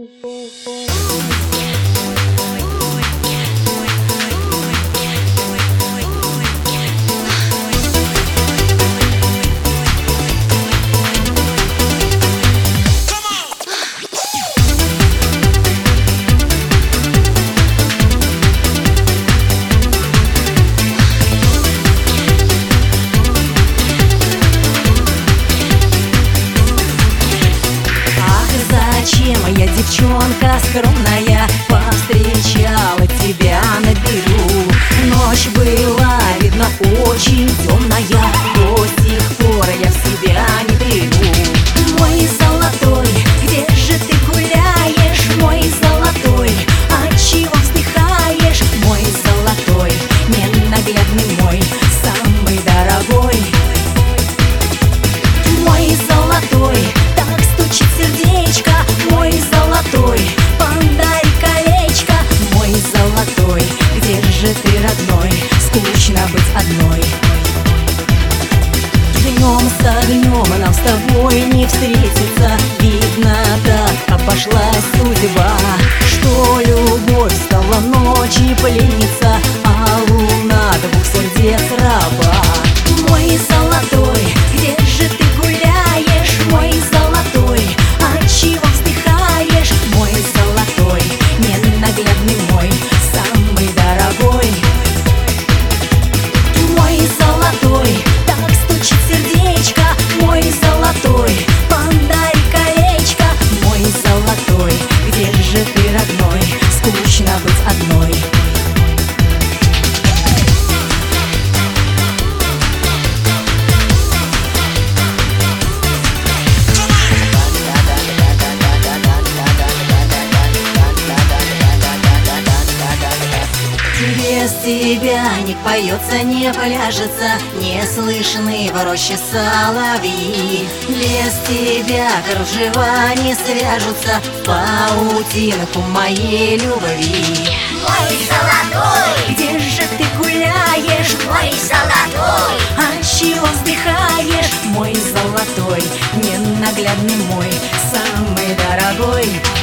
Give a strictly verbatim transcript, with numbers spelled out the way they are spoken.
Моя девчонка скромная повстречала тебя на берегу. Ночь была, видно, очень темная. До сих пор я в себя не приду. Мой золотой, где же ты гуляешь? Мой золотой, отчего вздыхаешь? Мой золотой, ненаглядный мой, самый дорогой. Мой золотой, так стучит сердечко. Мой золотой, подари колечко. Мой золотой, где же ты, родной? Скучно быть одной. Днем с огнем нам с тобой не встретиться. Видно, так обошлась судьба, что любовь стала ночи пленница, а луна двух сердец раба. Мой золотой, где же ты гуляешь? Мой золотой, отчего вздыхаешь? Мой золотой, ненаглядный мой, самый дорогой. Мой золотой, так стучит сердечко. Мой золотой, подари колечко. Мой золотой, где же ты, родной? Скучно быть одной. Без тебя не поется, не пляжется, не слышны в роще соловьи. Без тебя кружева не свяжутся в паутинку моей любви. Мой золотой, где же ты гуляешь? Мой золотой, отчего вздыхаешь? Мой золотой, ненаглядный мой, самый дорогой.